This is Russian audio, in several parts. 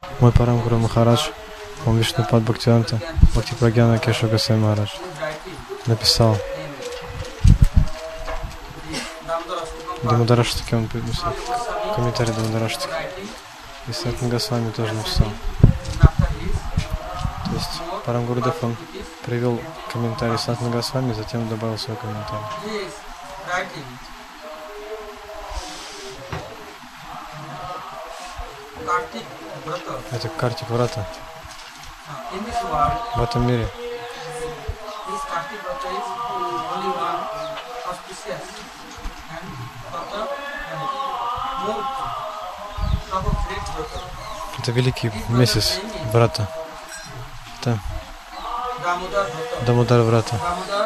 Мой Парам Гуру Махарадж, он Вишнупад Бхактивиданта Бхактипрагьяна Кешава Госвами Махарадж, написал Дамодараштаки, он написал комментарий Дамодараштаки. И Сатна Госвами тоже написал. То есть Парам Гурудев, он привел комментарий Сатна Госвами, затем добавил свой комментарий. Это Картик Врата. В этом мире это великий месяц Врата. Это Дамодар Врата.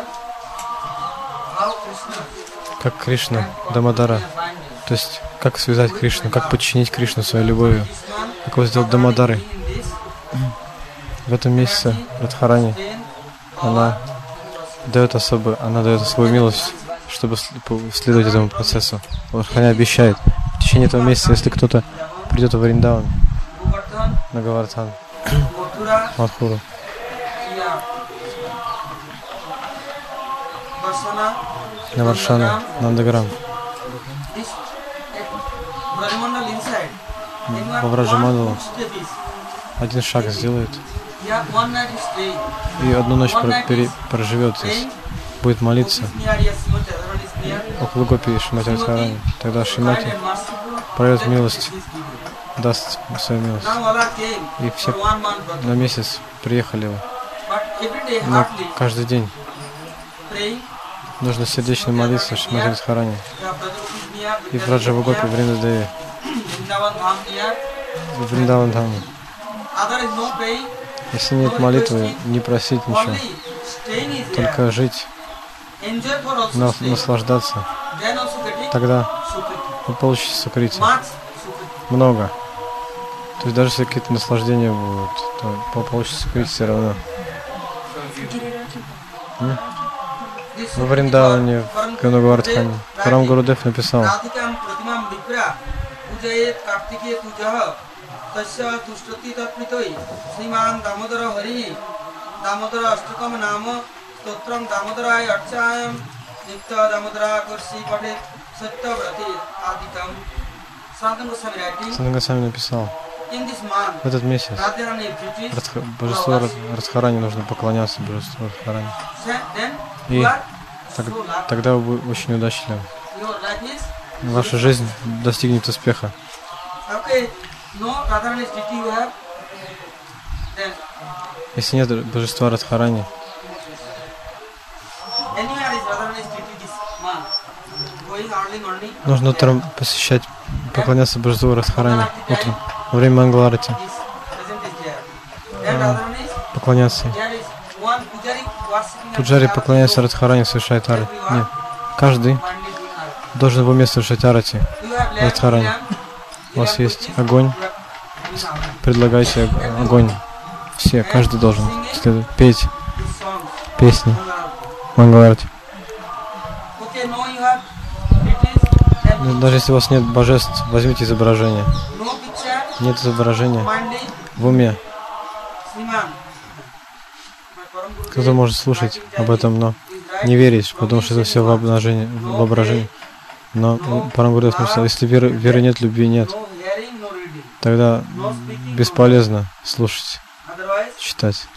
Как Кришна, Дамодара. То есть, как связать Кришну, как подчинить Кришну своей любовью. Как его сделать Дамодарой. В этом месяце Радхарани, она дает свою милость, чтобы следовать этому процессу. Радхарани обещает, в течение этого месяца, если кто-то придет в Вриндаван, на Гавардхан, Мадхуру, на Варшана, Нандаграм, во Враджамандалу один шаг сделает и одну ночь проживет здесь, будет молиться около Гопи Шримати Радхарани. Тогда Шримати проявит милость, даст свою милость. И все на месяц приехали. Но каждый день нужно сердечно молиться Шримати Радхарани. И в Раджава Гопи Вриндадеве, в Вриндаван Дхаме. Если нет молитвы, не просить ничего, только жить, наслаждаться, тогда вы получите сукрити. Много. То есть даже если какие-то наслаждения будут, то получите сукрити все равно. Во Вриндаване, в Гавардхане, Парам Гурудев написал: Сатна Госвами написал: в этот месяц божеству Радхарани нужно поклоняться божеству Радхарани. И тогда вы очень удачливы. Ваша жизнь достигнет успеха. Если нет божества Радхарани, нужно утром посещать, поклоняться божеству Радхарани. Утром, во время Мангаларати. Поклоняться. Пуджари поклоняется Радхарани, совершает арати. Нет. Каждый должен в уме совершать арати Радхарани. У вас есть огонь, предлагайте огонь. Все, каждый должен петь песни Мангаларати. Даже если у вас нет божеств, возьмите изображение. Нет изображения в уме. Кто-то может слушать об этом, но не верить, потому что это все воображение. Но Парам Гурудев написал: если веры нет, любви нет, тогда бесполезно слушать, читать.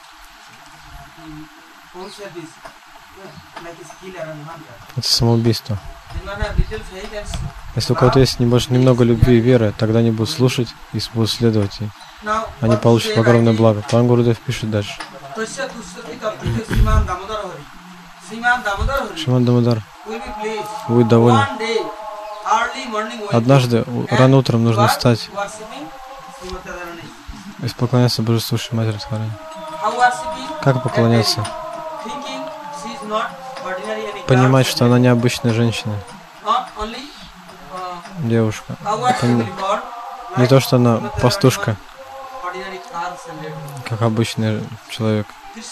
Это самоубийство. Если у кого-то есть немного любви и веры, тогда они будут слушать и будут следовать, и они получат огромное благо. Парам Гурудев пишет дальше. Шриман Дамодар будет доволен. Однажды рано утром нужно встать и поклоняться божеству Шримати Радхарани. Как поклоняться? Понимать, что она необычная женщина, девушка. Не то, что она пастушка, как обычный человек.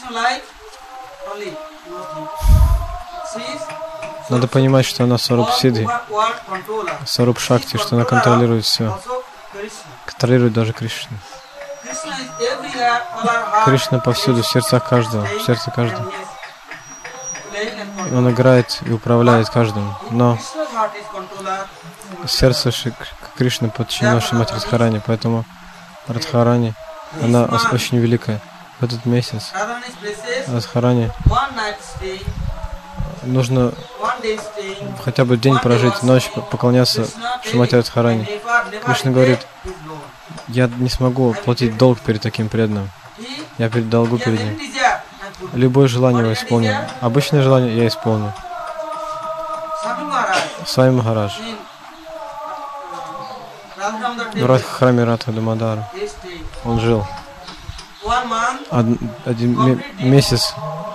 Надо понимать, что она Сваруб Сиддхи, Сваруб Шакти, что она контролирует все, контролирует даже Кришну. Кришна повсюду, в сердцах каждого, в сердце каждого. Он играет и управляет каждым. Но сердце Кришны подчинено Шримати Радхарани, поэтому Радхарани, она очень великая. В этот месяц Радхарани нужно хотя бы день прожить, ночь поклоняться Шримати Радхарани. Кришна говорит: я не смогу платить долг перед таким преданным. Я долгу перед ним. Любое желание я исполню. Обычное желание я исполню. Свами Махарадж в храме Радха Дамодара он жил. Один месяц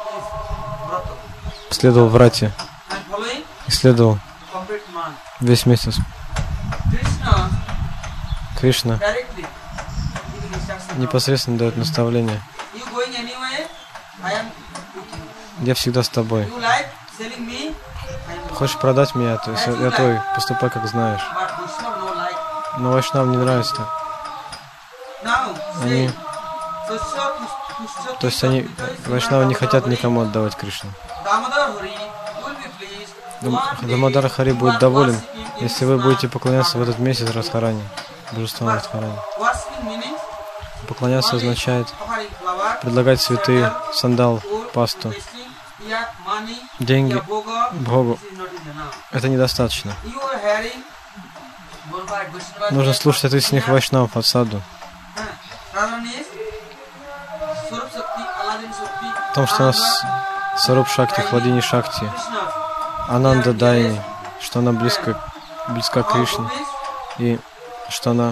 следовал в рате. Исследовал весь месяц. Кришна непосредственно дает наставление. Я всегда с тобой. Хочешь продать меня, то есть я твой, поступай как знаешь. Но вайшнавам не нравится так. Вайшнавы не хотят никому отдавать Кришну. Дамодар Хари будет доволен, если вы будете поклоняться в этот месяц Радхарани, божеству Радхарани. Поклоняться означает предлагать цветы, сандал, пасту, деньги Богу. Это недостаточно. Нужно слушать от истинных вайшнавов, от саду. В том, что у нас Саруб Шакти, Хладини Шакти, Ананда Дайни, что она близка к Кришне, и что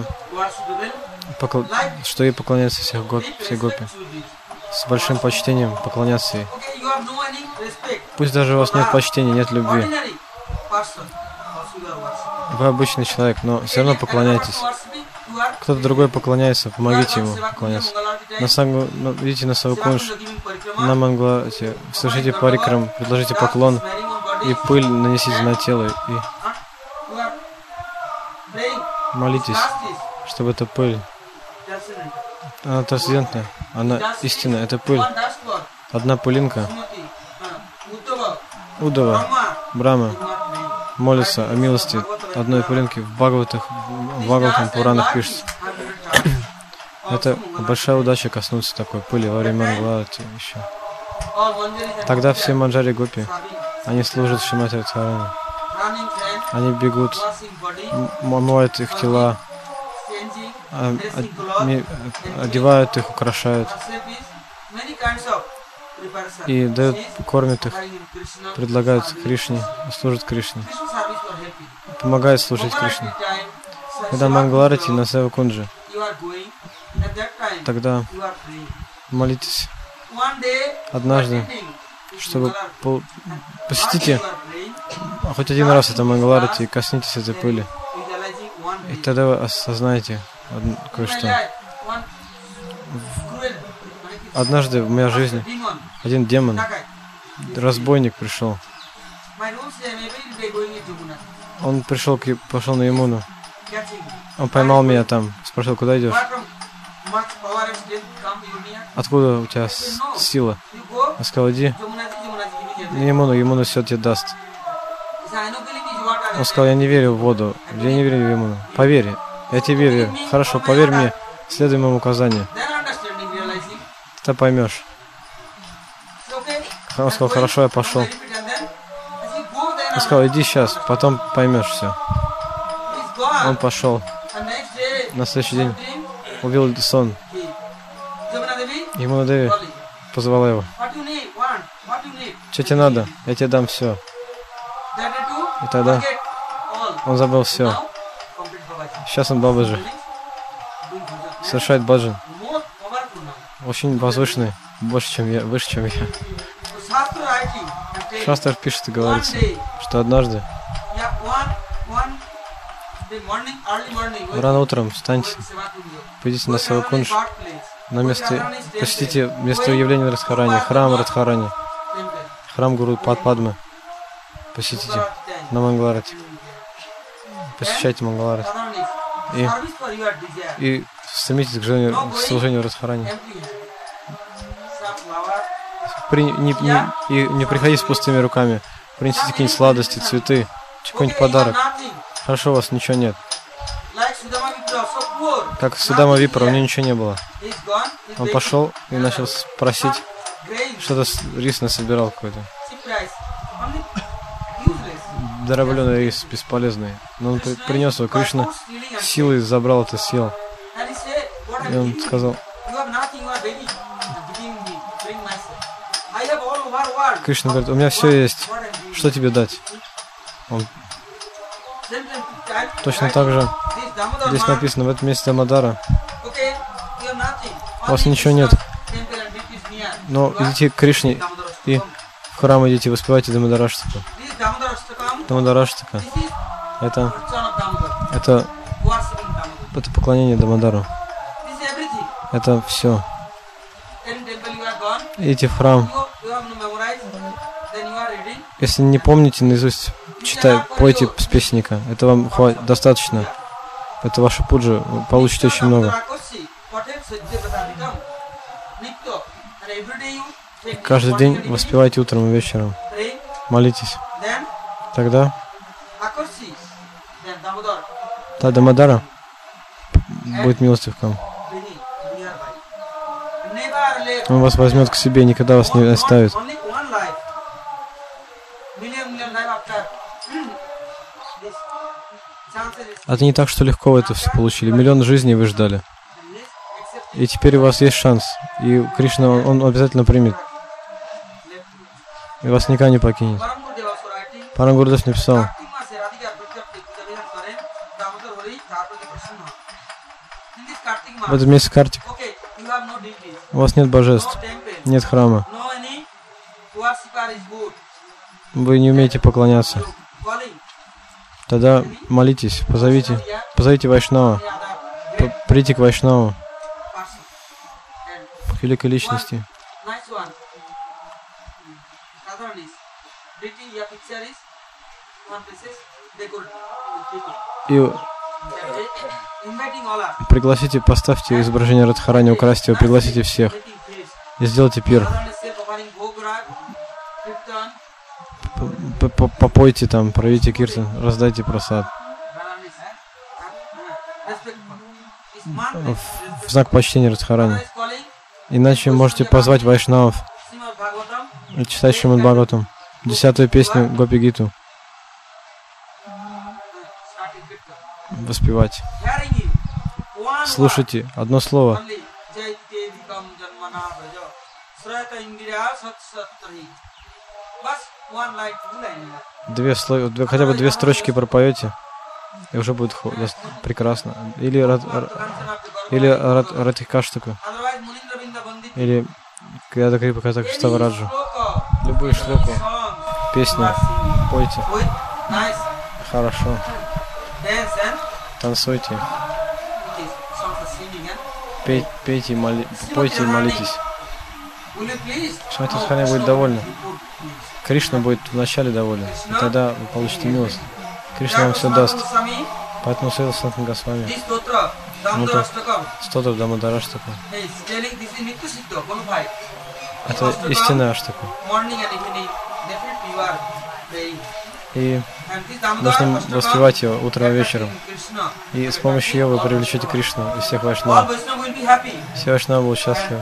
ей поклоняются все гопи. С большим почтением поклоняться ей. Пусть даже у вас нет почтения, нет любви. Вы обычный человек, но все равно поклоняйтесь. Кто-то другой поклоняется, помогите ему поклоняться. Идите на Савакунж, на Мангаларати, совершите парикрам, предложите поклон, и пыль нанесите на тело, и молитесь, чтобы эта пыль, она трансцендентная, она истинная, это пыль. Одна пылинка, Удава, Брахма, молится о милости одной пылинки в Бхагаватам Пуранах пишется. Это большая удача коснуться такой пыли во время Мангаларати еще. Тогда все манджари гопи, они служат Шримати Радхарани. Они бегут, моют их тела, одевают их, украшают и дают, кормят их, предлагают Кришне, служат Кришне, помогают служить Кришне. Когда Мангаларати на Севакунджи, тогда молитесь однажды, чтобы посетите хоть один раз это Мангаларати и коснитесь этой пыли. И тогда вы осознаете кое-что. Однажды в моей жизни один демон, разбойник пришел. Он пошел на Ямуну. Он поймал меня там, спросил: куда идешь? Откуда у тебя сила? Я сказал: иди на Ямуну, Ямуна все тебе даст. Он сказал: я не верю в воду, я не верю в Ямуну. Поверь, я тебе верю. Хорошо, поверь мне, следуй моему указанию. Ты поймешь. Он сказал: хорошо, я пошел. Я сказал: иди сейчас, потом поймешь все. Он пошел. На следующий день увидел сон. Ямуна Деви позвала его: что тебе надо? Я тебе дам все. И тогда он забыл все. Сейчас он Бабаджи. Совершает баджан. Очень возвышенный, больше, чем я, выше, чем я. Шастр пишет и говорится, что однажды рано утром встаньте, пойдите на Савакунж, посетите место явления Радхарани, храм Радхарани, храм Гуру Падмы. Посетите на Мангаларати. Посещайте Мангаларати. И стремитесь к служению Радхарани. Не приходи с пустыми руками. Принесите какие-нибудь сладости, цветы, какой-нибудь подарок. Хорошо, у вас ничего нет. Как Судама Випра, у него ничего не было. Он пошел и начал просить, что-то рис насобирал какой-то. Дробленый рис, бесполезный. Но он принес его, Кришна силой забрал это, съел. И он сказал, Кришна говорит, у меня все есть, что тебе дать? Он точно так же, здесь написано, в этом месте Дамодара. У вас ничего нет, но идите к Кришне и в храм идите, воспевайте Дамодараштаку. Дамодараштака. Это поклонение Дамодару. Это все. Идите в храм. Если не помните наизусть, пойте с песенника. Это вам достаточно. Это ваша пуджа. Вы получите очень много. Каждый день воспевайте утром и вечером. Молитесь. Тогда Дамодара будет милостив к вам. Он вас возьмет к себе, никогда вас не оставит. Это не так, что легко вы это все получили. Миллион жизней вы ждали. И теперь у вас есть шанс. И Кришна, он обязательно примет. И вас никогда не покинет. Парам Гурудев написал, в этом месяце Картик у вас нет божеств, нет храма. Вы не умеете поклоняться. Тогда молитесь, позовите Вайшнава, придите к Вайшнаву, к великой личности. И пригласите, поставьте изображение Радхарани, украсьте его, пригласите всех и сделайте пир. Попойте там, проведите киртан, раздайте прасад. В знак почтения Радхарани. Иначе можете позвать Вайшнавов, читать Шримад Бхагаватам, 10-ю песню Гопи Гиту, воспевать. Слушайте одно слово. Хотя бы 2 строчки пропоете, и уже будет прекрасно. Или Радхикаштаку, или Крияда Крипа Катак Штавараджу. Любую шлоку, песню пойте. Хорошо. Танцуйте. Пойте и молитесь. Шримати Радхарани будет довольна. Кришна будет вначале доволен, и тогда вы получите милость. Кришна вам все даст. Поэтому Срила Санатана Госвами. Стотра Дамодараштака. Это истинная аштака. И нужно воспевать его утром и вечером. И с помощью ее вы привлечете Кришну и всех Вайшнавов. Все Вайшнавы будут счастливы.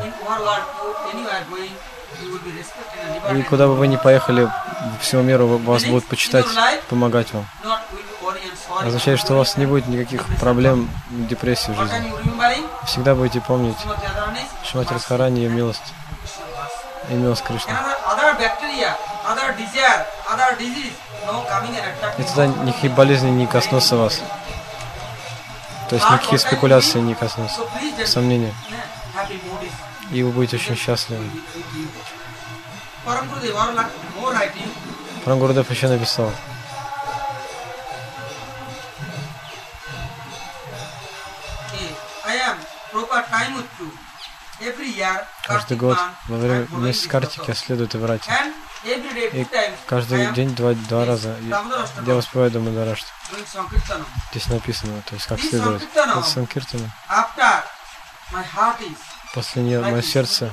И куда бы вы ни поехали, по всему миру вас будут почитать, помогать вам. Означает, что у вас не будет никаких проблем, депрессии в жизни. Всегда будете помнить Шримати Радхарани и милость. И милость Кришны. И тогда никакие болезни не коснутся вас. То есть никакие спекуляции не коснутся. Сомнения. И вы будете очень счастливы. Парам Гурудев еще написал. Каждый год во время месяца Картики следует и врать. И каждый день два раза я воспеваю Дамодараштаку. Здесь написано, то есть как следует. Это Санкиртана. После нее мое сердце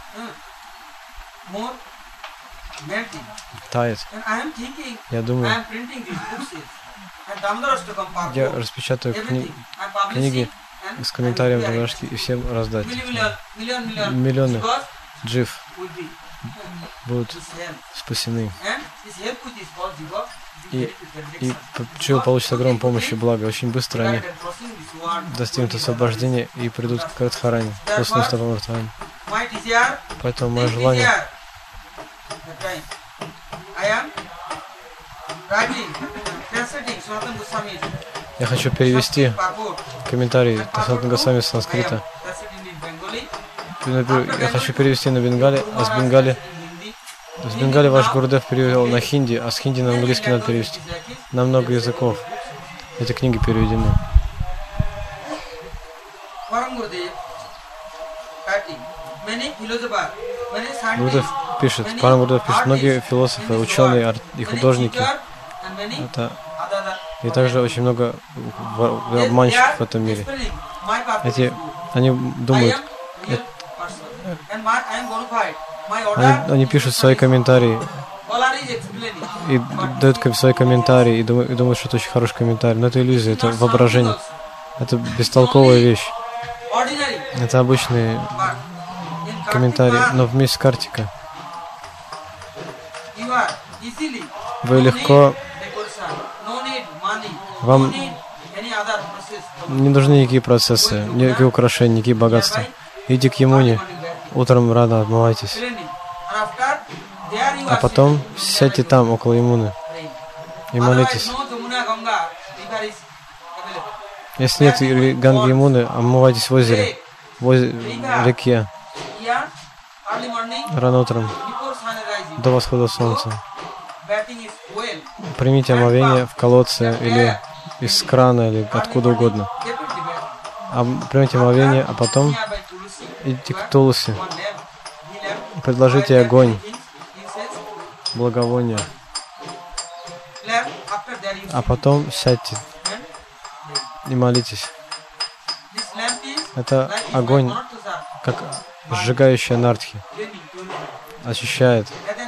тает. Я думаю, я распечатаю книги с комментарием Дамадаршки и всем раздать. Миллионы джив будут спасены. И человек получит огромную помощь и благо. Очень быстро они достигнут освобождения и придут к Радхарани, собственным стопам Радхарани. Поэтому мое желание я хочу перевести комментарий Санатана Госвами с санскрита. Я хочу перевести на бенгали, а с бенгали ваш Гурудев перевел на хинди, а с хинди на английский надо перевести. На много языков. Эти книги переведены. Гурудев пишет, Гурудев пишет, многие философы, ученые и художники, и также очень много обманщиков в этом мире. Они думают, они пишут свои комментарии и дают свои комментарии и думают, что это очень хороший комментарий. Но это иллюзия, это воображение. Это бестолковая вещь. Это обычные комментарии, но вместе с Картика вы легко, вам не нужны никакие процессы, никакие украшения, никакие богатства. Идите к Ямуне, утром рано отмывайтесь, а потом сядьте там, около Ямуны, и молитесь. Если нет Ганги Ямуны, омывайтесь в озере, в реке, рано утром, до восхода солнца. Примите омовение в колодце или из крана, или откуда угодно. Примите омовение, а потом идите к Тулси, предложите огонь, благовоние, а потом сядьте и молитесь. Это огонь, как сжигающая нартхи, очищает.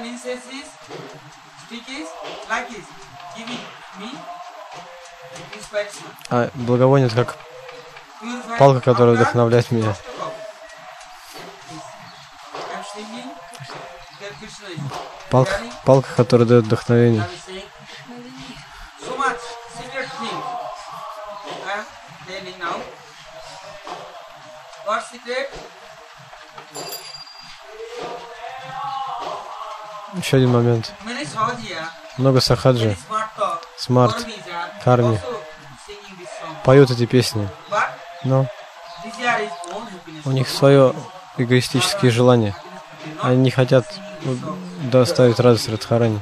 А благовоние — это как палка, которая вдохновляет меня. Палка, которая дает вдохновение. Еще один момент. Много сахаджи, смарт, карми поют эти песни, но у них свое эгоистические желания. Они не хотят доставить радость Радхарани.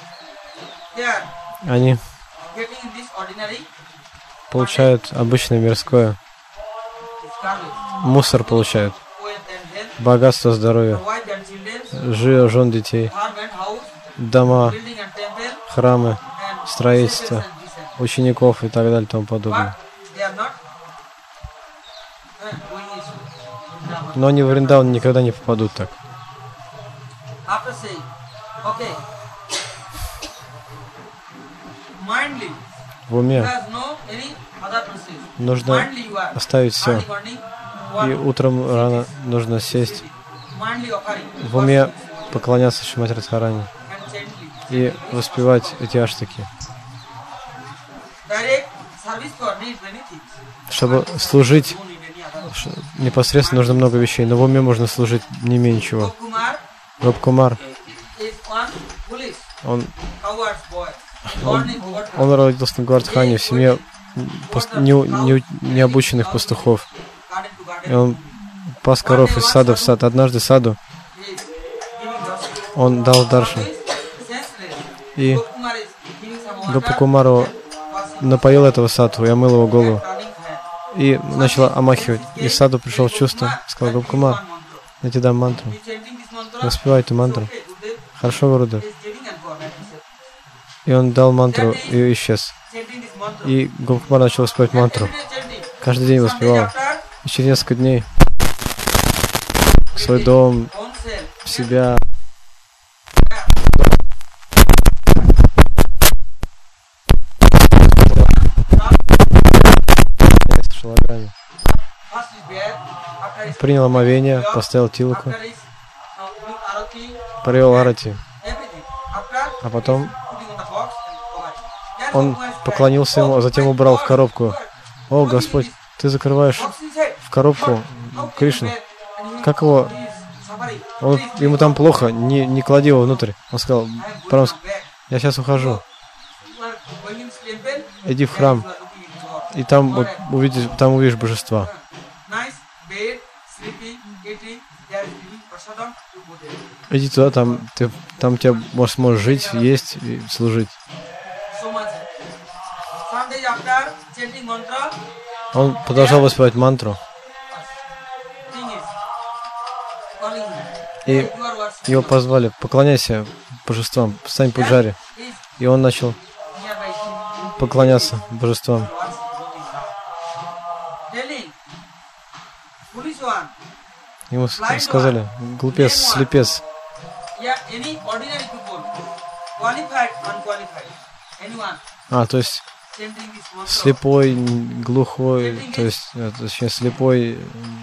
Они получают обычное мирское. Мусор получают. Богатство, здоровье, жен, детей, дома, храмы, строительство, учеников и так далее и тому подобное. Но они в Вриндаван никогда не попадут так. В уме нужно оставить все. И утром рано нужно сесть. В уме поклоняться Шримати Радхарани и воспевать эти аштаки. Чтобы служить, непосредственно нужно много вещей, но в уме можно служить не менее чего. Гопкумар, он родился на Гвардхане в семье необученных пастухов. И он пас коров из сада в сад. Однажды саду он дал даршан. И Гопакумару напоил этого саду и омыл его голову. И начал омахивать. И саду пришел в чувство. Сказал: Гопакумар, я тебе дам мантру. Воспевай эту мантру. Хорошо, Гурудев. И он дал мантру и исчез. И Гопакумар начал воспевать мантру. Каждый день воспевал. И через несколько дней свой дом, себя. Шлагами. Принял омовение, поставил тилоку, провел арати. А потом он поклонился ему, а затем убрал в коробку. О, Господь, ты закрываешь в коробку Кришну. Как его? Ему там плохо, не клади его внутрь. Он сказал, я сейчас ухожу. Иди в храм, и там вот увидишь божества. Иди туда, там тебя сможешь жить, есть и служить. Он продолжал воспевать мантру. И его позвали, поклоняйся божествам, стань пуджари. И он начал поклоняться божествам. Ему сказали, глупец, слепец. То есть слепой, глухой, то есть точнее слепой,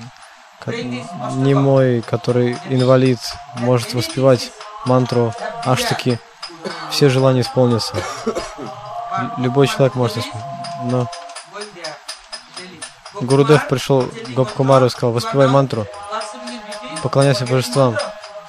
немой, который инвалид, может воспевать мантру аштаки, все желания исполнятся. Любой человек может исполнить. Но Гурудев пришел к Гопкумару и сказал, воспевай мантру, поклоняйся божествам.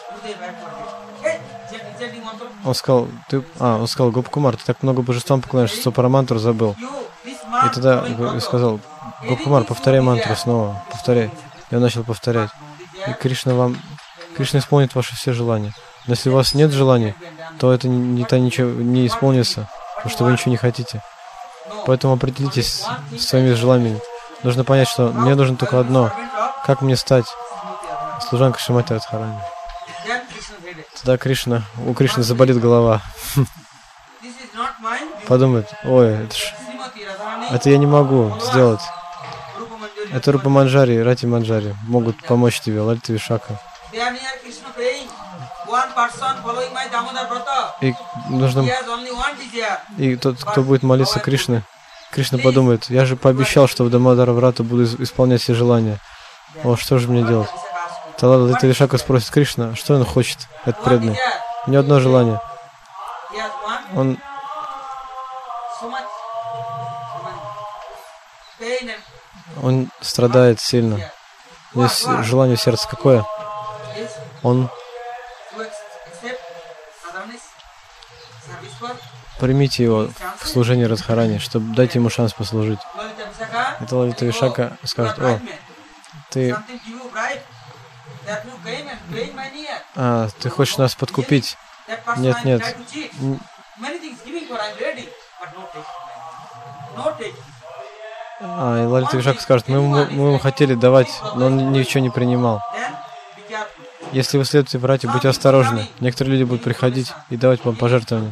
Он сказал, Гопкумар, ты так много божествам поклоняешься, что про мантру забыл. И тогда сказал, Гопкумар, повторяй мантру снова, повторяй. И он начал повторять. И Кришна исполнит ваши все желания. Но если у вас нет желаний, то это ничего не исполнится, потому что вы ничего не хотите. Поэтому определитесь с своими желаниями. Нужно понять, что мне нужно только одно. Как мне стать служанкой Шримати Радхарани? Тогда у Кришны заболит голова. Подумает, ой, это я не могу сделать. Это Рупа Манджари, Рати Манджари могут помочь тебе, Лалита Вишака. И нужно... И тот, кто будет молиться Кришне, Кришна подумает, я же пообещал, что в Дамодара Врату буду исполнять все желания. О, что же мне делать? Тогда Лалита Вишака спросит Кришна, что он хочет, этот преданный. У него одно желание. Он страдает сильно. Есть желание в сердце какое? Примите его в служении Радхарани, чтобы дать ему шанс послужить. Это Лалита Вишака скажет, о, ты хочешь нас подкупить? Нет. И Лалита Вишака скажет, мы ему хотели давать, но он ничего не принимал. Если вы следуете врате, будьте осторожны. Некоторые люди будут приходить и давать вам пожертвования.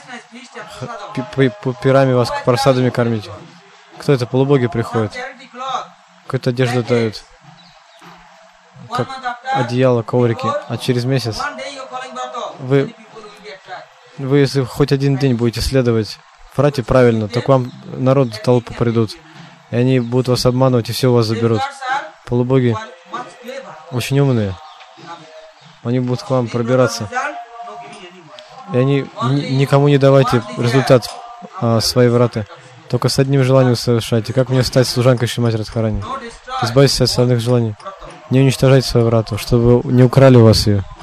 Пирами вас просадами кормить. Кто это? Полубоги приходят. Какую-то одежду дают. Как одеяло, коврики. А через месяц вы если хоть один день будете следовать врате правильно, то к вам народ толпу придут. И они будут вас обманывать и все у вас заберут. Полубоги очень умные. Они будут к вам пробираться. И они никому не давайте результат своей враты. Только с одним желанием совершайте. Как мне стать служанкой Шримати Радхарани? Избавьтесь от остальных желаний. Не уничтожайте свою врату, чтобы не украли у вас ее.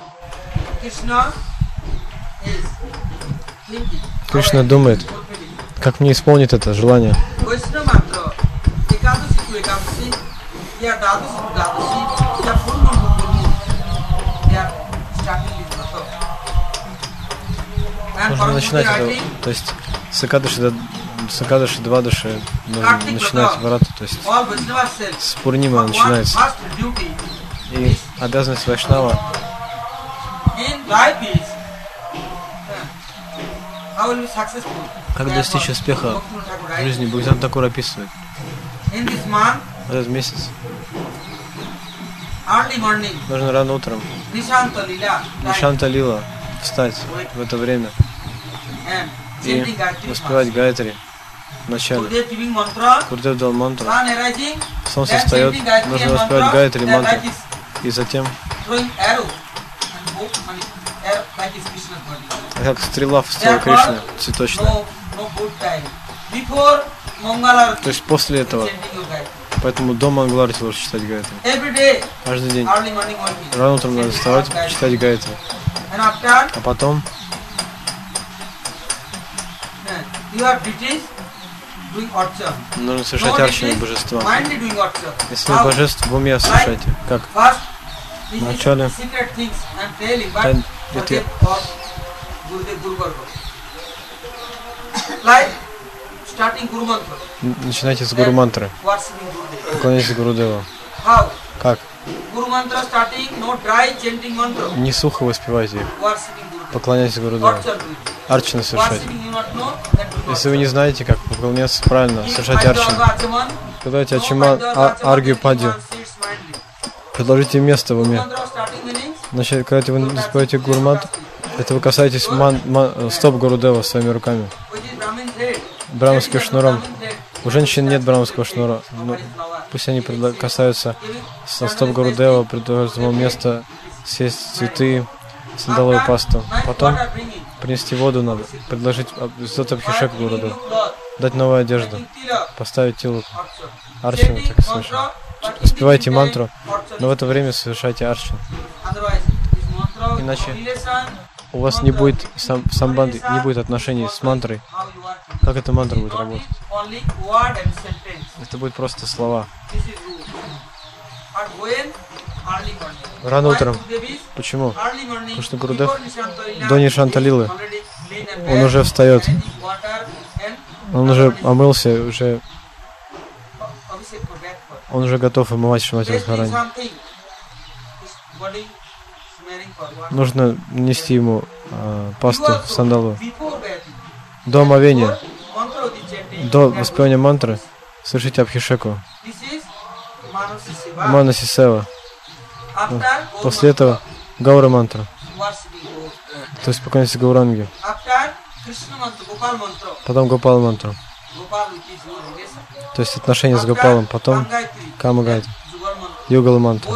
Кришна думает, как мне исполнить это желание. Нужно начинать это, то есть с Экадаши, Двадаши нужно начинать врату, то есть с Пурнима начинается. И обязанность Вайшнава как достичь успеха в жизни, Бхактивинода Тхакур описывает. В этот месяц Нужно рано утром, Нишанта Лила, встать в это время и воспевать Гайатри в начале. Гурудев дал мантру. Солнце встает, нужно воспевать Гайатри мантру. И затем, как стрела в тело Кришны, цветочная. То есть после этого. Поэтому до Мангаларти лучше читать Гайатри. Каждый день. Рано утром надо вставать, читать Гайатри. А потом нужно совершать арчану божества. Если вы божеств в уме совершайте, как вначале начинайте с Гуру мантры. Поклоняйтесь Гурудеву. Как? Не сухо воспевайте их. Поклоняйтесь Гурудеву. Арчану совершать. Если вы не знаете, как поклоняться правильно, совершайте арчану. Когда аргию падью, предложите место в уме. Значит, когда вы воспеваете Гуру мантру, это вы касаетесь стоп Гурудева своими руками. Браманским шнуром. У женщин нет браманского шнура. Но пусть они касаются со стоп Гурудева, предложат ему место, съесть цветы, сандаловую пасту. Потом принести воду надо, предложить сделать абхишек Гурудеву, дать новую одежду, поставить тилу. Арчану, так слышно. Воспевайте мантру, но в это время совершайте арчану. Иначе у вас не будет самбанды, не будет отношений с мантрой. Как эта мантра будет работать? Это будет просто слова. Рано утром. Почему? Потому что Гурудев до Нишанта Лилы, он уже встает. Он уже омылся, он уже готов омывать Шримати Радхарани. Нужно нести ему пасту сандалу. До омовения, до воспевания мантры совершите абхишеку. Манаси Сева. После этого Гаура мантра. То есть поклоняйтесь Гауранге. Потом Гопал мантру. То есть отношения с Гопалом. Потом Кама Гайатри. Югала мантра.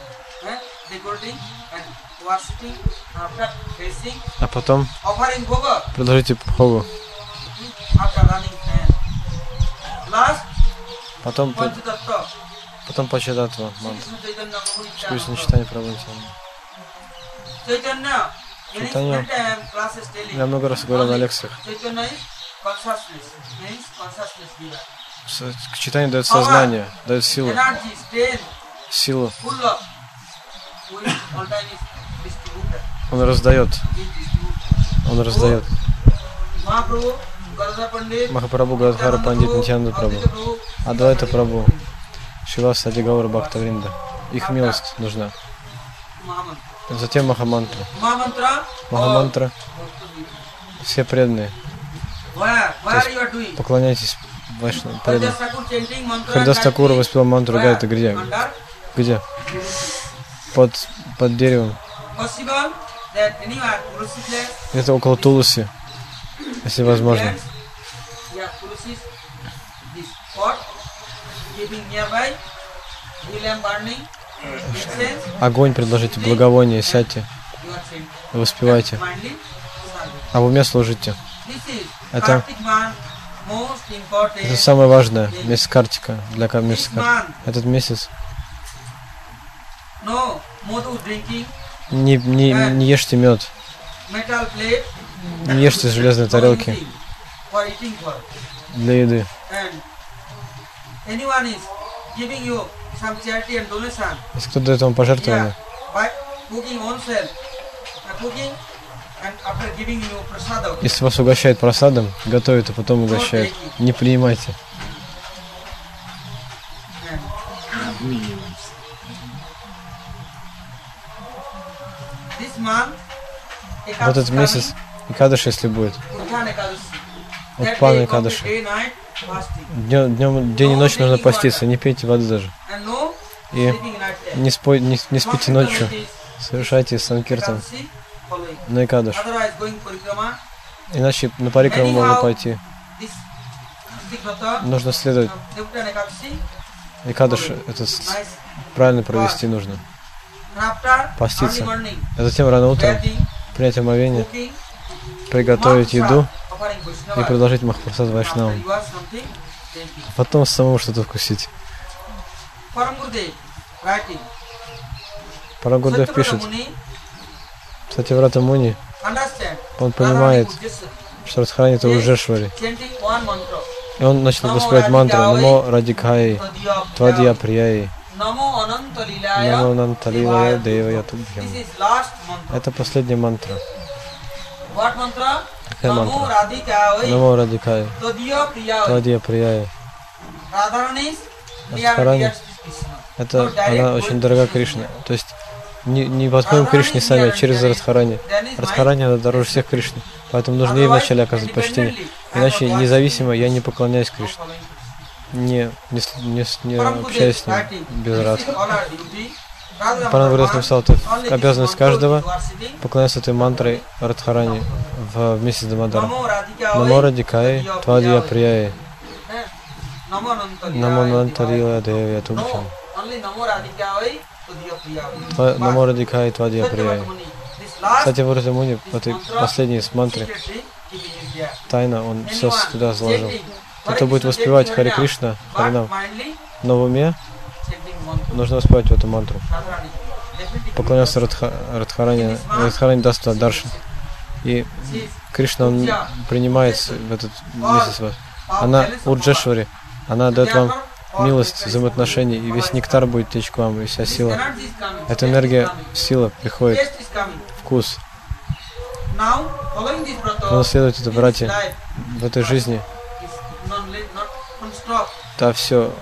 А потом предложите Бхогу. Потом Пачадатва мантра. Кришна читание Прабху. Читание. Я много раз говорил на лекциях. Читание дает сознание, дает силу. Силу. Он раздает. Он раздает. Махапрабху, Гададхара Пандит, Нитьянанда Прабху, Адвайта Прабху, Шива Сади Гаура Бхактавринда. Их милость нужна. Затем Махамантра. Махамантра. Все преданные. То есть поклоняйтесь Вайшнавам, преданным. Харидас Такур воспел мантру Гайатри где? Где? Под деревом. Это около Туласи, если возможно. Огонь предложите, благовоние, сядьте, воспевайте, а в уме служите. Это самое важное, месяц Картика, для месяца Картика. Этот месяц не ешьте мед, не ешьте с железной тарелки для еды. Если кто дает вам пожертвование, если вас угощает просадом, готовит, а потом угощает, не принимайте. В этот месяц Экадаши, если будет, вот Пана Экадаши, день и ночь нужно поститься, не пейте воды даже. И не спите ночью, совершайте санкиртан на Экадаш. Иначе на парикраму можно пойти. Нужно следовать. Экадаш это правильно провести нужно. Поститься. А затем рано утром принять омовение, приготовить еду и предложить Махапрасад Вайшнавам. Потом самому что-то вкусить. Парам Гурдев пишет, Сатьяврата Муни, он понимает, что Радхарани это Уджешвари. И он начал воспевать мантру Намо Радикхай, Твадья Прияи, Намо Нанталилая Девая Тубхям. Это последняя мантра. Какая мантра? Намо Радикхай, Твадья Прияи. Радхарани, это она очень дорога Кришне. То есть не подходим к Кришне сами, а через Радхарани. Радхарани она дороже всех Кришне. Поэтому нужно ей вначале оказывать почтение. Иначе независимо я не поклоняюсь Кришне. Не общаюсь с ним без Радхи. Парам Гурдев написал, это обязанность каждого поклоняться этой мантрой Радхарани вместе с Дамадаром. Намо Радикхай, Твадья Прияи. Намо Нанталилая Девая Тубхям. Намо Радикхай, Твадья Прияи. Кстати, в Муни, в этой последней из мантры, тайна, он все туда заложил. Кто будет воспевать Хари Кришна, Харинам, но в уме нужно воспевать эту мантру. Поклоняться Радхарани, Радхарани даст туда даршан. И Кришна, он принимает в этот месяц вас. Она Урджешвари, она дает вам милость, взаимоотношений, и весь нектар будет течь к вам, и вся сила. Эта энергия, сила приходит, вкус. Нужно следовать это, братья, в этой жизни. Да, все.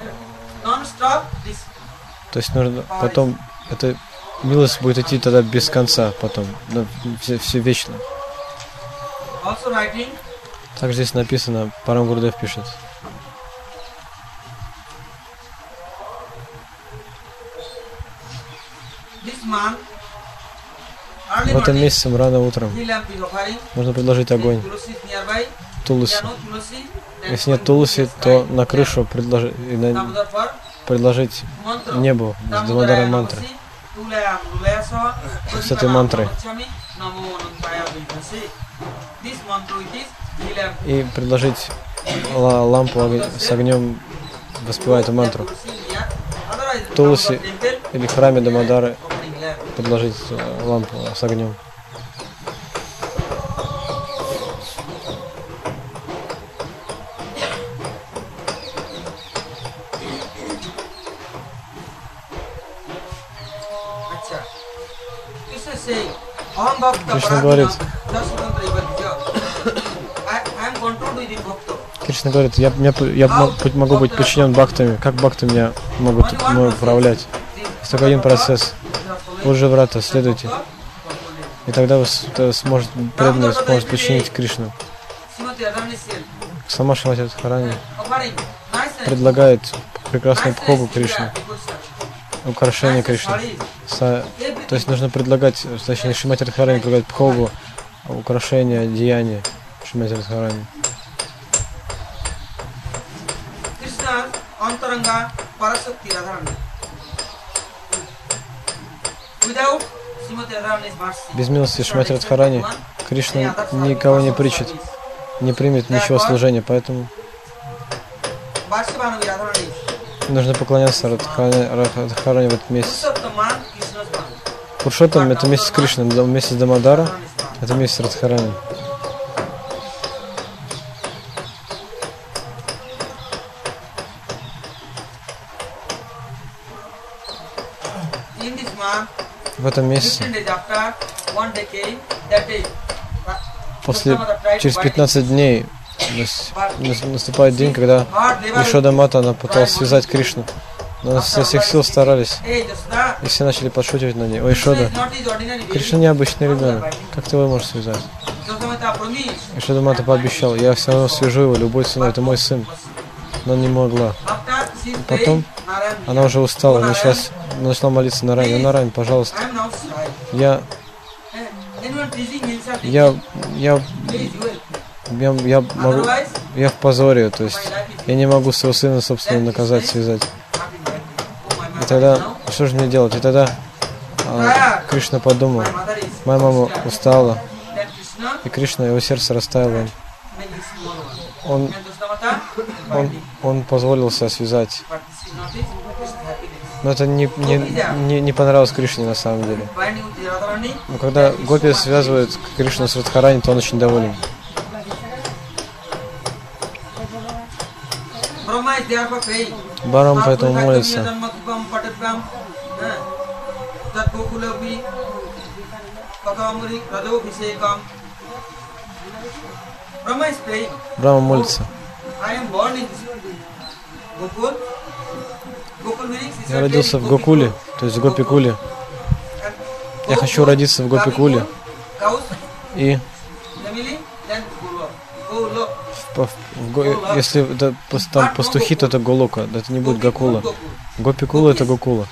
То есть нужно потом, эта милость будет идти тогда без конца, потом, все вечно. Так здесь написано, Парам Гурдев пишет. В этом месяце рано утром можно предложить огонь. Тулуси. Если нет тулуси, то на крышу предложить небу с Дамодара мантры. С этой мантрой. И предложить лампу с огнем, воспевая эту мантру. Тулуси или в храме Дамодары предложить лампу с огнем. Кришна говорит, я могу быть подчинен бхактами. Как бхакты меня могут управлять? Есть только один процесс. Уджаврата, следуйте. И тогда вы сможете подчинить Кришну. Сама Шримати Радхарани предлагает прекрасную бхогу Кришны, украшение Кришны. То есть нужно предлагать, точнее, Шримати Радхарани предлагает бхогу, украшение, деяния Шримати Радхарани. Без милости Шримати Радхарани Кришна никого не причит, не примет ничего служения, поэтому нужно поклоняться Радхарани в этот месяц. Пуршоттам — это месяц Кришны, месяц Дамодара — это месяц Радхарани. В этом месяце, через 15 дней, наступает день, когда Ешода Мата, она пыталась связать Кришну. Но со всех сил старались, и все начали подшучивать на ней. Ой, Ешода, Кришна необычный ребенок, как ты его можешь связать? Ешода Мата пообещал, я все равно свяжу его любой ценой, это мой сын. Но не могла. Потом она уже устала, начала молиться Нарайне. Нарайне, пожалуйста, я в позоре, то есть я не могу своего сына, собственно, наказать, связать. И тогда, что же мне делать? И тогда Кришна подумал, моя мама устала, и Кришна, его сердце растаяло. Он позволил себя связать. Но это не понравилось Кришне на самом деле. Но когда гопи связывают Кришну с Радхарани, то он очень доволен. Брахма поэтому молится. Брахма молится. Я родился в Гокуле, то есть в Гопикуле. Я хочу родиться в Гопикуле. И если это, там пастухи, то это Голока, это не будет Гокула. Гопикула это Гокула.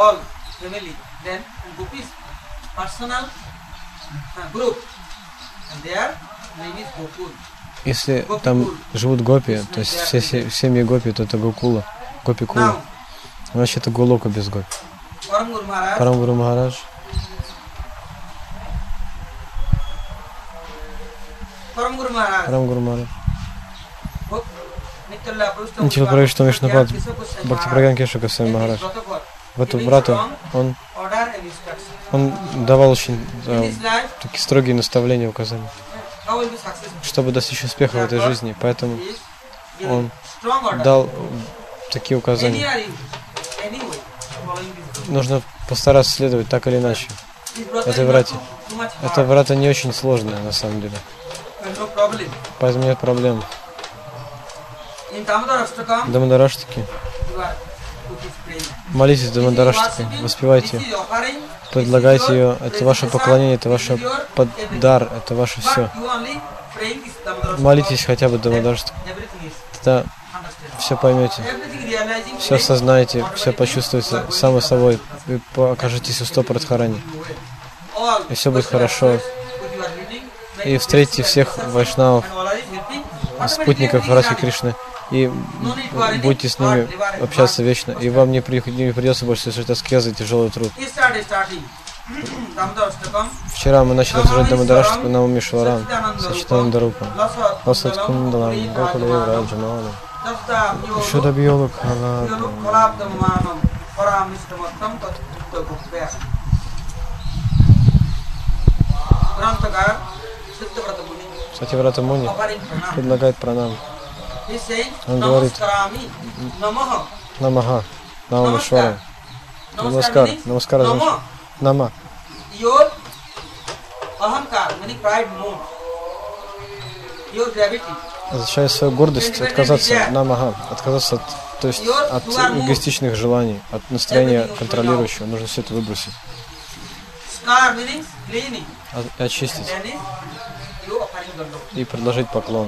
Если там живут гопи, то есть все семьи гопи, то это Гокула, Гопикула. Значит, это Голока без гопи. Парам Гуру Махарадж. Парам Гуру Махарадж. Ничего правительства Вишнупад, Бхакти Прагьян Кешава Госвами Махарадж. В эту брату он давал очень такие строгие наставления, указания, чтобы достичь успеха в этой жизни. Поэтому он дал такие указания. Нужно постараться следовать так или иначе этой врате. Эта врата не очень сложная на самом деле. Поэтому нет проблем. Дамадараштаки. Молитесь Дамадараштакой, воспевайте ее, предлагайте ее. Это ваше поклонение, это ваш дар, это ваше все. Молитесь хотя бы Дамадараштакой. Тогда все поймете, все осознаете, все почувствуете само собой, вы окажетесь у стоп Радхарани. И все будет хорошо. И встретите всех вайшнавов, спутников Радхи Кришны, и будете с ними общаться вечно. И вам не придется больше совершать аскезы и тяжелый труд. Вчера мы начали обсуждать Дамадараштаку на Умишварам, Сачитананда Рупам, Асад Кундалам, Гокула Раджамалам, Шудабьёга Кхалабдам. Сативрата Муни предлагает пранам. Он говорит Намаха, Намамишвара. Намаскар, Намаскар, Нама. Означает свою гордость, отказаться Намаха, отказаться то есть от эгоистичных желаний, от настроения контролирующего. Нужно все это выбросить. Очистить. И предложить поклон.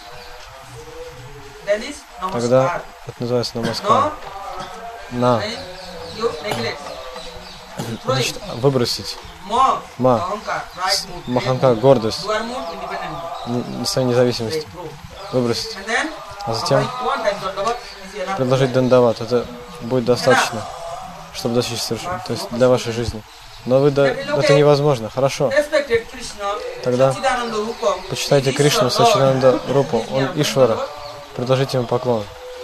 Тогда это называется намаскар. Значит, выбросить. Маханкар, гордость. Своей независимости. Выбросить. А затем предложить дандават. Это будет достаточно, чтобы достичь совершения. То есть для вашей жизни. Но это невозможно. Хорошо. Тогда почитайте Кришну, Сачитананда Рупу. Он Ишвара. Предложите ему поклон.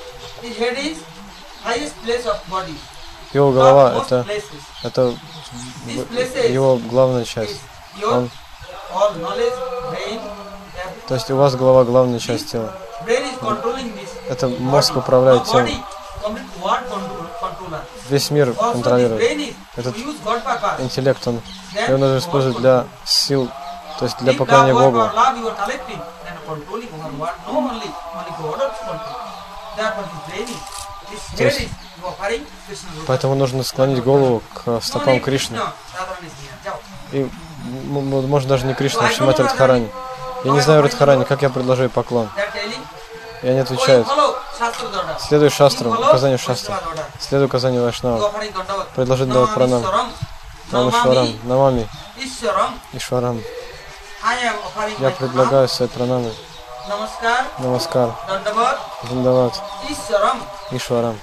Его голова это его главная часть. То есть у вас голова главная часть тела. Это мозг управляет телом. Весь мир контролирует. Этот интеллект, его нужно использовать для сил, то есть для поклонения Богу. То есть, поэтому нужно склонить голову к стопам Кришны. И может даже не Кришна, а Шримати Радхарани. Я не знаю Радхарани, как я предложу ей поклон. И они отвечают: Следуй шастрам, указанию шастрам. Следуй указанию Вайшнава. Предложи давать пранам. Намашварам, намами, Ишварам. Я предлагаю свои пранамы. Намаскар, Дандават, Ишварам.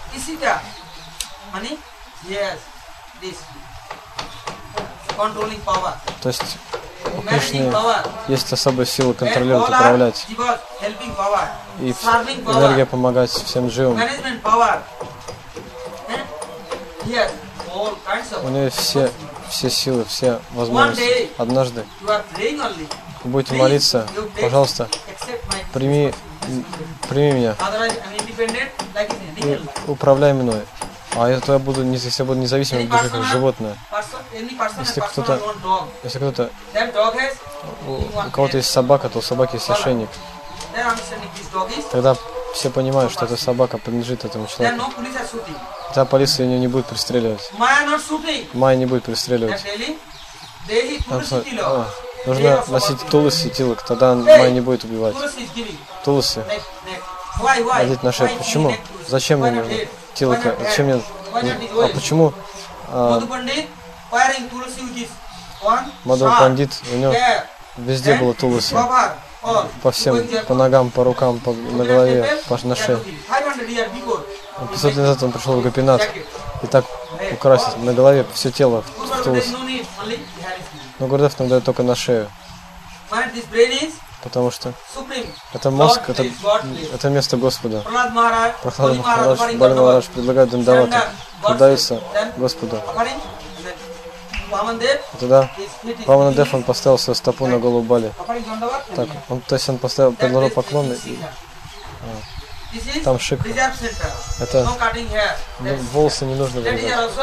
То есть у Кришны есть особая сила контролировать, управлять. И энергия помогать всем живым. У нее все силы, все возможности. Однажды вы будете молиться, пожалуйста, прими меня и управляй мной. А это я буду независимым, буду как животное. Если у кого-то есть собака, то у собаки есть ошейник. Тогда все понимают, что эта собака принадлежит этому человеку. Тогда полиция ее не будет пристреливать. Майя не будет пристреливать. Нужно носить туласи тилок, тогда Майя не будет убивать. Туласи. Одеть на шею. Почему? Зачем мне нужно? Тилока. Зачем мне? А почему? Мадхава Пандит, у него везде было туласи. По всем, по ногам, по рукам, на голове, на шее. 500 лет назад он пришел в Гопинат и так украсил на голове все тело в тулусе. Но Гурдев нам дает только на шею. Потому что это мозг, это место Господа. Прохлад Махарадж, Бали Махарадж предлагает Дандавату, предается Господу. Тогда Ваманадев, он поставил свою стопу на голову Бали. Так, то есть он предложил поклон, и там шик. Это волосы не нужно вырезать.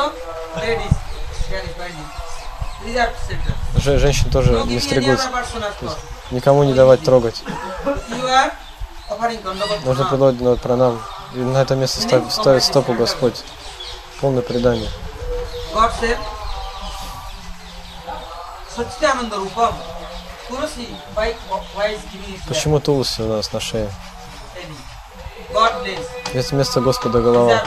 Женщин тоже не стригут. Никому не давать трогать. Нужно предлагать пранам. И на это место ставит стопу Господь. Полное предание. Почему тулуси у нас на шее? Есть место Господа голова.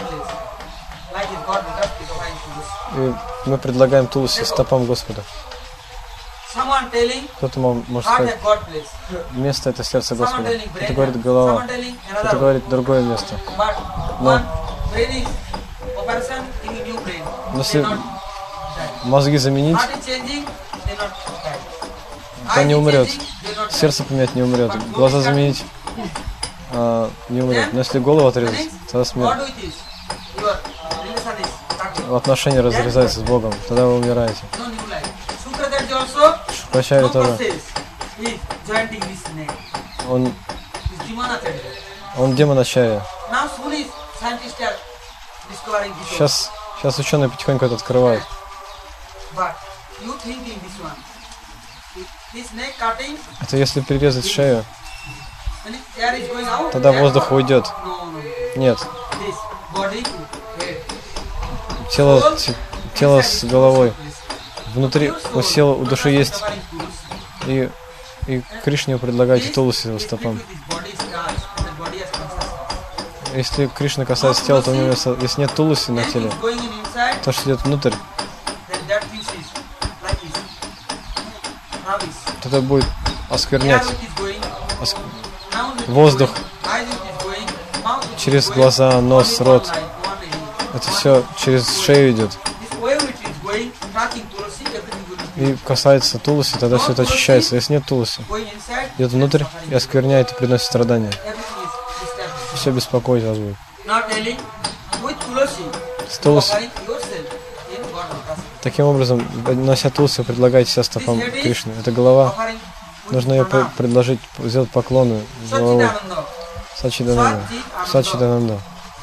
И мы предлагаем тулуси стопам Господа. Кто-то может сказать, место это сердце Господа. Это говорит голова. Это говорит другое место. Но если мозги заменить, то не умрет. Сердце поменять не умрет. Глаза заменить не умрет. Но если голову отрезать, тогда смерть. Отношения разрезаются с Богом, тогда вы умираете. Шукрачарья тоже. Он демоначарья. Сейчас ученые потихоньку это открывают. Это если перерезать шею, тогда воздух уйдет. Нет. Тело с головой. Внутри у души есть. И Кришне вы предлагаете тулуси его стопам. Если Кришна касается тела, то у него, если нет тулуси на теле, то, что идет внутрь, то это будет осквернять воздух через глаза, нос, рот. Это все через шею идет. И касается тулуси, тогда все это очищается. Если нет тулуси, идет внутрь и оскверняет и приносит страдания. Все беспокоить вас будет. С тулуси. Таким образом, нося тулуси, предлагайте себя стопам Кришны. Это голова. Нужно ее предложить, сделать поклоны головой. Сачидананда. Сачидананда.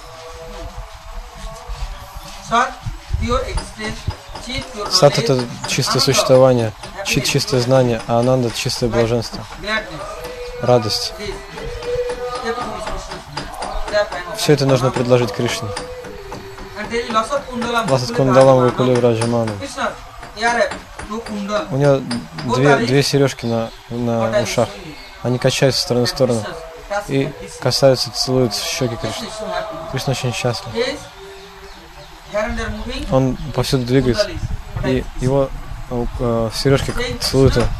Сат — это чистое существование, чит — чистое знание, а ананда — это чистое блаженство, радость. Все это нужно предложить Кришне. Ласат кундалам выкули враджаману. У него две сережки на ушах. Они качаются с стороны в сторону. и касаются, целуют щеки Кришны. Кришна очень счастлив. Он повсюду двигается, и его сережки целуют его.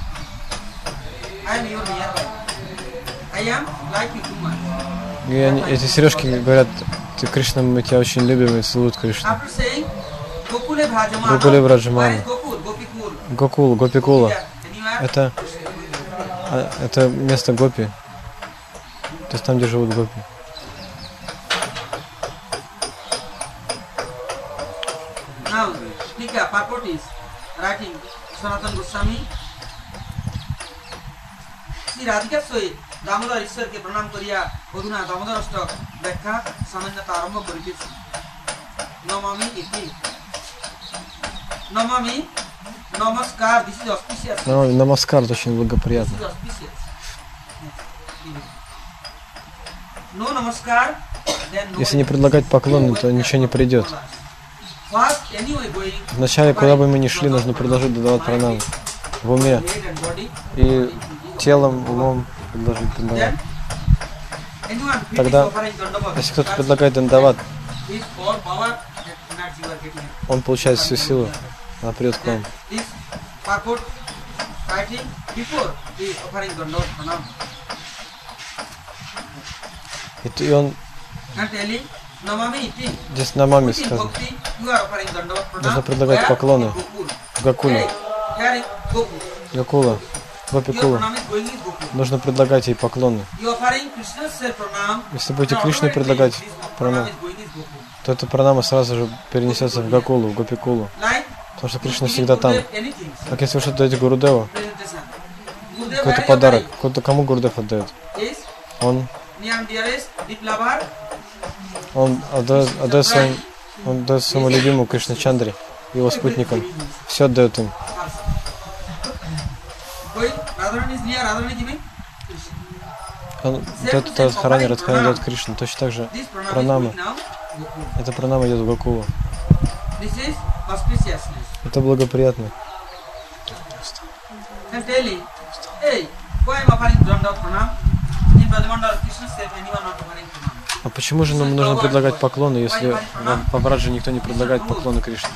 И эти сережки говорят: ты, Кришна, мы тебя очень любим, и целуют Кришну. Гокуле Браджамана. Гокул, Гопикула. Это место Гопи. То есть там, где живут Гопи. दामोदर ईश्वर के प्रणाम करिया बधुना दामोदर अष्टक व्याख्या सामान्यता आरंभ करितेछि नमामि इति नमामि नमस्कार दिस इज ऑस्पिशियस Намаскар очень благоприятно. नो नमस्कार Если не предлагать поклоны, то ничего не придет. Вначале, куда бы мы ни шли, нужно предложить Дадават Пранам в уме и телом, умом предложить Дандават. Тогда, если кто-то предлагает Дандават, он получает всю силу, она придет к вам. И он здесь намами сказано. Нужно предлагать поклоны в Гокуле. Гокула, Гопикула. Нужно предлагать ей поклоны. Если будете Кришне предлагать пранам, то эта пранама сразу же перенесется в Гокулу, в Гопикулу. Потому что Кришна всегда там. Как если вы что-то даете Гурудеву, какой-то подарок, кому Гурудев отдает? Он отдает своему любимому Кришна Чандре, его спутникам. Все отдает им. Он дает Радхарани, Радхарани дает Кришне. Точно так же пранама. Эта пранама идет в Гокулу. Это благоприятно. А почему же нам нужно предлагать поклоны, если по Браджу никто не предлагает поклоны Кришне?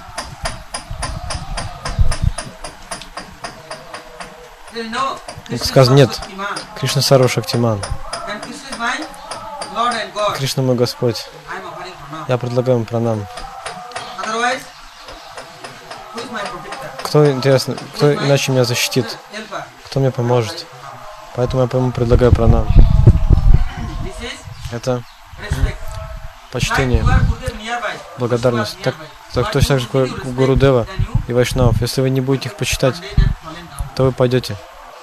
Сказано, нет. Кришна Сарва Шактиман. Кришна мой Господь. Я предлагаю ему пранам. Кто, интересно, кто иначе меня защитит? Кто мне поможет? Поэтому я ему предлагаю пранам. Это почтение, благодарность. Точно так же, как у Гурудева и Вайшнавов. Если вы не будете их почитать, то вы пойдете.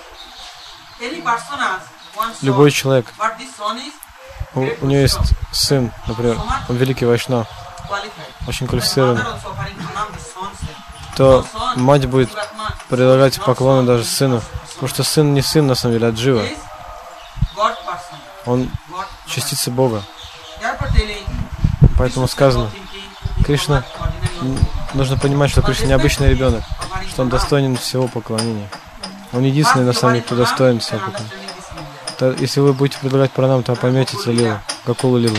Любой человек, у него есть сын, например, он великий Вайшнав, очень квалифицированный, то мать будет предлагать поклоны даже сыну, потому что сын не сын на самом деле, а джива. Он частица Бога. Поэтому сказано, Кришна, нужно понимать, что Кришна необычный ребенок, что он достоин всего поклонения. Он единственный, на самом деле, кто достоин всего поклонения. Если вы будете предлагать пранам, то поймете это лилу, Гокулу лилу.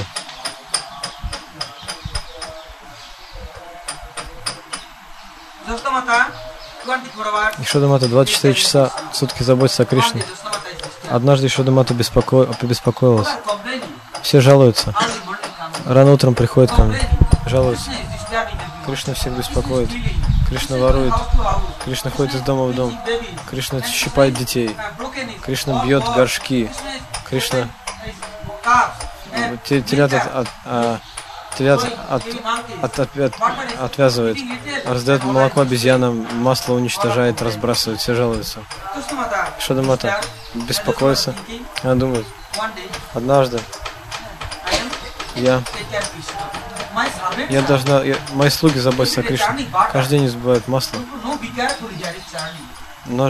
Ишода-мата 24 часа в сутки заботится о Кришне. Однажды Ишода-мата беспокоилась. Все жалуются. Рано утром приходят ко мне, жалуются. Кришна всех беспокоит. Кришна ворует. Кришна ходит из дома в дом. Кришна щипает детей. Кришна бьет горшки. Кришна телят отвязывает. Раздает молоко обезьянам, масло уничтожает, разбрасывает. Все жалуются. Ишода-мата беспокоится. Она думает, однажды мои слуги заботятся о Кришне. Каждый день избывают масло. Но,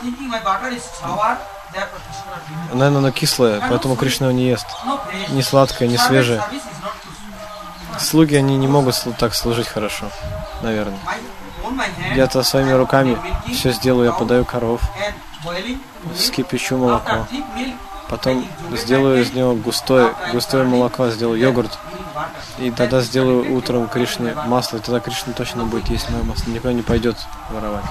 наверное, оно кислое, поэтому Кришна его не ест. Не сладкое, не свежее. Слуги, они не могут так служить хорошо, наверное. Я-то своими руками все сделаю, я подаю коров, вскипячу молоко. потом сделаю из него густое молоко, сделаю йогурт, и тогда сделаю утром Кришне масло, и тогда Кришна точно будет есть мое масло, никуда не пойдет воровать.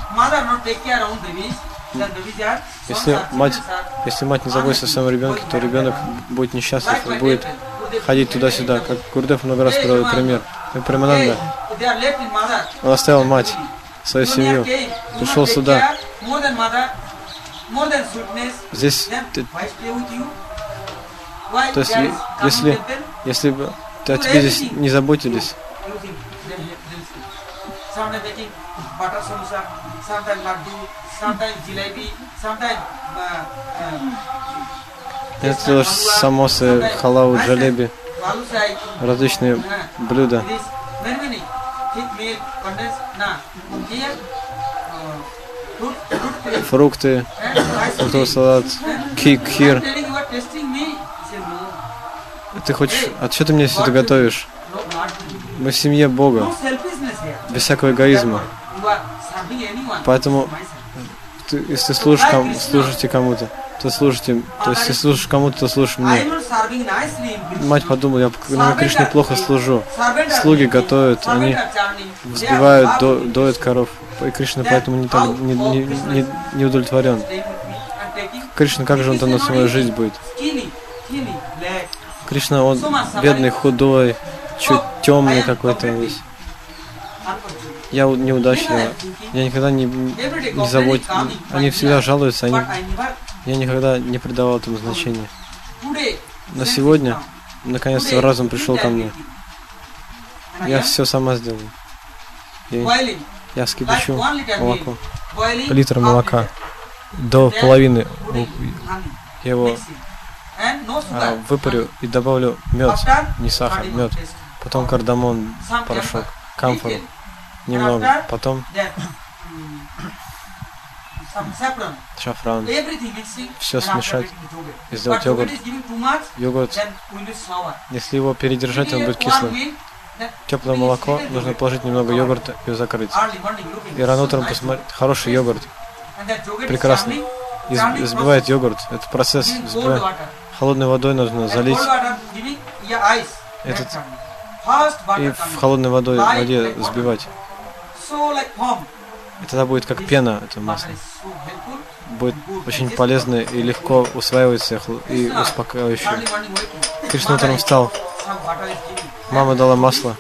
Если мать не заботится о своем ребенке, то ребенок будет несчастлив, он будет ходить туда-сюда, как Гурудев много раз приводит пример. Премананда, он оставил мать, свою семью, пришел сюда. Здесь, то есть, если бы о тебе здесь не заботились, это делаешь самосы, халаву, джалеби, различные блюда. Фрукты, фруктовый салат, кир. Ты хочешь... А что ты мне все это готовишь? Мы в семье Бога, без всякого эгоизма. Поэтому, если служите кому-то, то служите... То есть, если служишь кому-то, то служишь мне. Мать подумала, я на Кришне плохо служу. Слуги готовят, они взбивают, доят коров. И Кришна поэтому не удовлетворен. Кришна, как же он-то на свою жизнь будет? Кришна, он бедный, худой, чуть темный какой-то весь. Я неудачливый. Я никогда не заботюсь. Они всегда жалуются, я никогда не придавал этому значения. Но сегодня, наконец-то, разум пришел ко мне. Я все сама сделаю. Я вскипячу молоко. Литр молока. До половины я его выпарю и добавлю мед, не сахар, мед. Потом кардамон, порошок, камфору немного. Потом шафран. Все смешать и сделать йогурт. Йогурт, если его передержать, он будет кислый. Теплое молоко, нужно положить немного йогурта и закрыть. И рано утром посмотреть, хороший йогурт, прекрасный. Взбивает йогурт, это процесс взбивает. Холодной водой нужно залить и в холодной воде взбивать. И тогда будет как пена, это масло. Будет очень полезно и легко усваивается и успокаивающе. Кришна утром встал. Мама дала масло.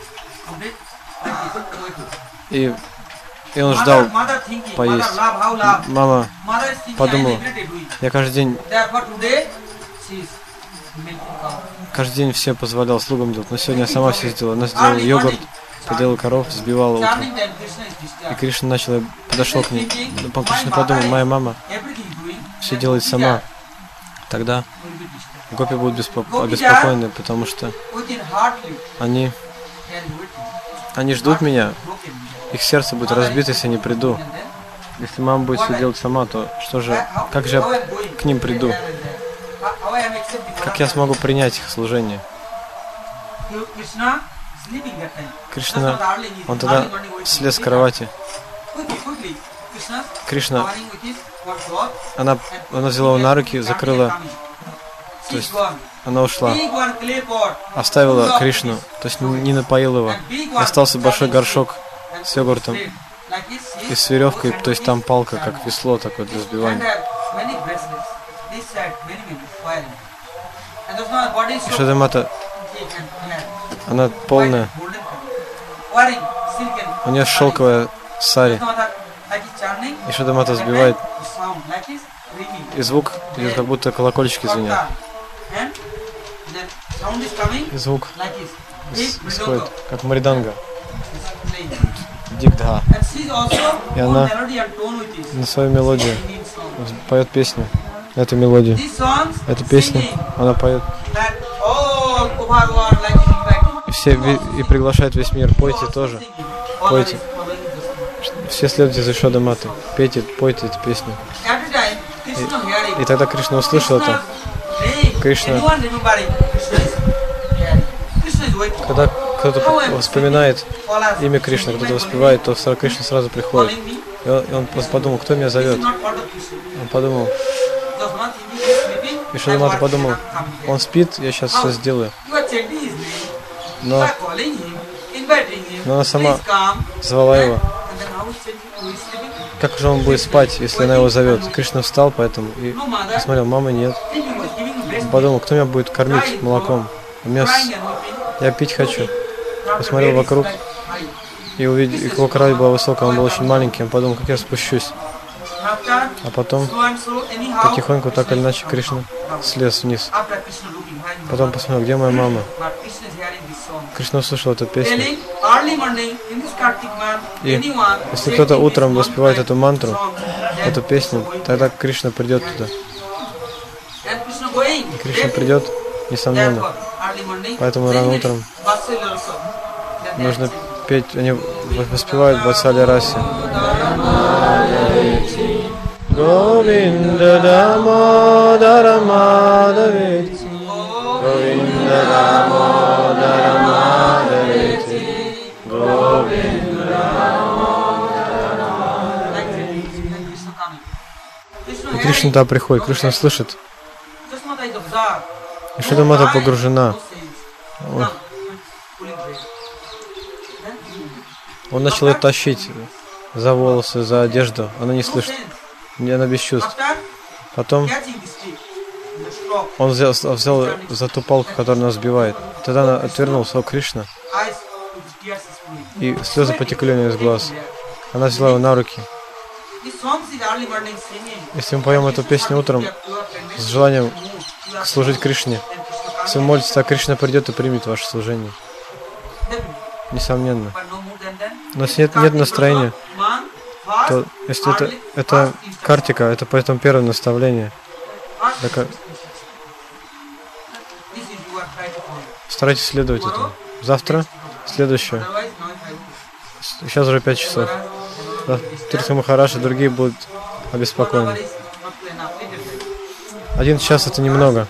И он ждал поесть. Мама подумала, я каждый день все позволял слугам делать, но сегодня я сама все сделала. Она сделала йогурт, поделала коров, взбивала утром. И Кришна подошел к ней. Кришна подумал, моя мама все делает сама. Тогда гопи будут обеспокоены, потому что они ждут меня. Их сердце будет разбито, если я не приду. Если мама будет все делать сама, то как же я к ним приду? Как я смогу принять их служение? Кришна, он тогда слез с кровати. Кришна, она взяла его на руки, закрыла, то есть она ушла, оставила Кришну, то есть не напоила его. Остался большой горшок с йогуртом и с веревкой, то есть там палка, как весло такое для взбивания. Ишода-мата, она полная. У нее шелковая сари. Ишода-мата взбивает. И звук идет, как будто колокольчики звенят. И звук исходит, как мриданга. Дигдха. И она на свою мелодию поет песню. Эту мелодию. Эту песню она поет. И приглашает весь мир. Пойте тоже. Пойте. Все следуйте за Ишода-матой. Пейте, пойте эту песню. И тогда Кришна услышал это. Когда кто-то вспоминает имя Кришны, кто-то воспевает, то Кришна сразу приходит. И он просто подумал, кто меня зовет. Он подумал, Ишвармата подумал, он спит, я сейчас все сделаю. Но она сама звала его. Как же он будет спать, если она его зовет? Кришна встал поэтому и посмотрел, мамы нет. Он подумал, кто меня будет кормить молоком? Я пить хочу. Посмотрел вокруг и увидел, его кровать была высокая, он был очень маленький. Он подумал, как я спущусь. А потом потихоньку, так или иначе, Кришна слез вниз. Потом посмотрел, где моя мама. Кришна услышал эту песню. И если кто-то утром воспевает эту мантру, эту песню, тогда Кришна придет туда. И Кришна придет, несомненно. Поэтому рано утром нужно петь, они воспевают Ватсалия Раси. Говинда Дамодара Мадавити, Говинда Дамодара Мадавити, Говинда Дамодара Мадавити. И Кришна туда приходит, Кришна слышит. И Ишвармата погружена. Он начал ее тащить за волосы, за одежду. Она не слышит. Она без чувств. Потом он взял за ту палку, которая нас сбивает. Тогда она отвернулась, о Кришна. И слезы потекли у нее из глаз. Она взяла его на руки. Если мы поем эту песню утром с желанием служить Кришне, если вы молитесь, так Кришна придет и примет ваше служение. Несомненно. Но если нет настроения, то если это Картика, это поэтому первое наставление. Старайтесь следовать этому. Завтра следующее. Сейчас уже 5 часов. Тиртха Махарадж и другие будут обеспокоены. 1 час это немного.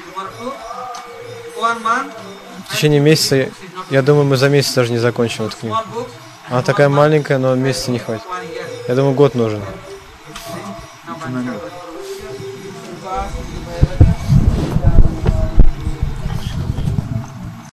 В течение месяца, я думаю, мы за месяц даже не закончим эту книгу. Она такая маленькая, но месяца не хватит. Я думаю, год нужен.